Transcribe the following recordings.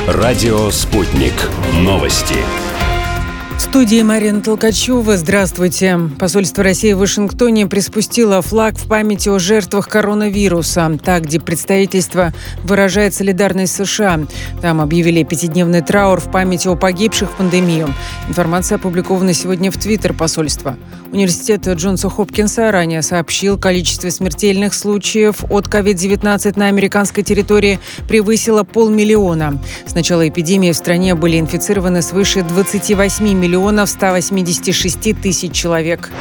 Радио «Спутник». Новости. В студии Марина Толкачева. Здравствуйте. Посольство России в Вашингтоне приспустило флаг в память о жертвах коронавируса. Так, диппредставительство выражает солидарность с США. Там объявили 5-дневный траур в память о погибших в пандемию. Информация опубликована сегодня в Твиттер посольства. Университет Джонса Хопкинса ранее сообщил, количество смертельных случаев от COVID-19 на американской территории превысило 500 000. С начала эпидемии в стране были инфицированы свыше 28 миллионов 186 тысяч человек.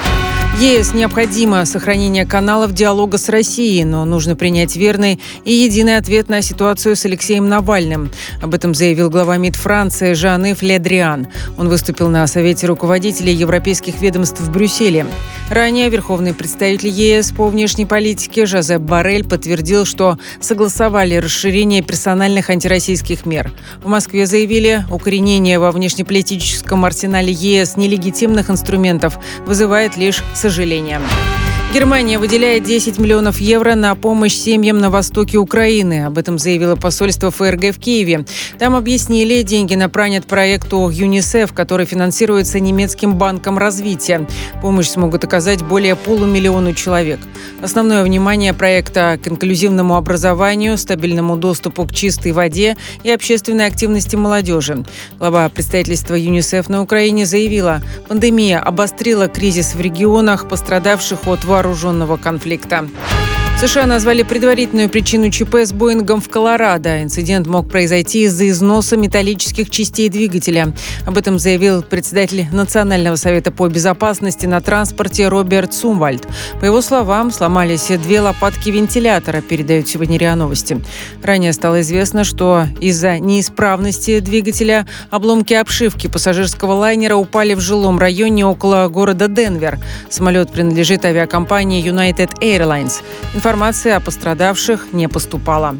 ЕС необходимо сохранение каналов диалога с Россией, но нужно принять верный и единый ответ на ситуацию с Алексеем Навальным. Об этом заявил глава МИД Франции Жан-Ив Ле Дриан. Он выступил на Совете руководителей европейских ведомств в Брюсселе. Ранее верховный представитель ЕС по внешней политике Жозеп Боррель подтвердил, что согласовали расширение персональных антироссийских мер. В Москве заявили, укоренение во внешнеполитическом арсенале ЕС нелегитимных инструментов вызывает лишь сожаление. Германия выделяет 10 миллионов евро на помощь семьям на востоке Украины. Об этом заявило посольство ФРГ в Киеве. Там объяснили, деньги направят проекту ЮНИСЕФ, который финансируется немецким банком развития. Помощь смогут оказать более 500 000 человек. Основное внимание проекта к инклюзивному образованию, стабильному доступу к чистой воде и общественной активности молодежи. Глава представительства ЮНИСЕФ на Украине заявила, пандемия обострила кризис в регионах, пострадавших от вооруженного конфликта. США назвали предварительную причину ЧП с Боингом в Колорадо. Инцидент мог произойти из-за износа металлических частей двигателя. Об этом заявил председатель Национального совета по безопасности на транспорте Роберт Сумвальд. По его словам, сломались 2 лопатки вентилятора, передают сегодня РИА Новости. Ранее стало известно, что из-за неисправности двигателя обломки обшивки пассажирского лайнера упали в жилом районе около города Денвер. Самолет принадлежит авиакомпании United Airlines. Информация о пострадавших не поступала.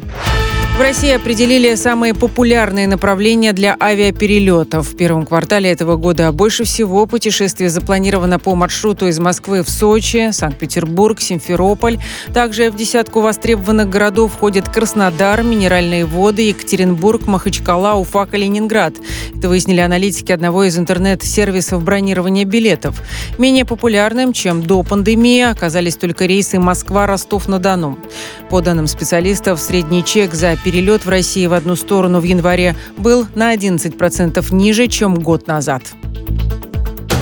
В России определили самые популярные направления для авиаперелетов. В первом квартале этого года больше всего путешествий запланировано по маршруту из Москвы в Сочи, Санкт-Петербург, Симферополь. Также в десятку востребованных городов входят Краснодар, Минеральные воды, Екатеринбург, Махачкала, Уфа, Калининград. Это выяснили аналитики одного из интернет-сервисов бронирования билетов. Менее популярным, чем до пандемии, оказались только рейсы Москва-Ростов-на-Дону. По данным специалистов, средний чек за перелет в России в одну сторону в январе был на 11% ниже, чем год назад.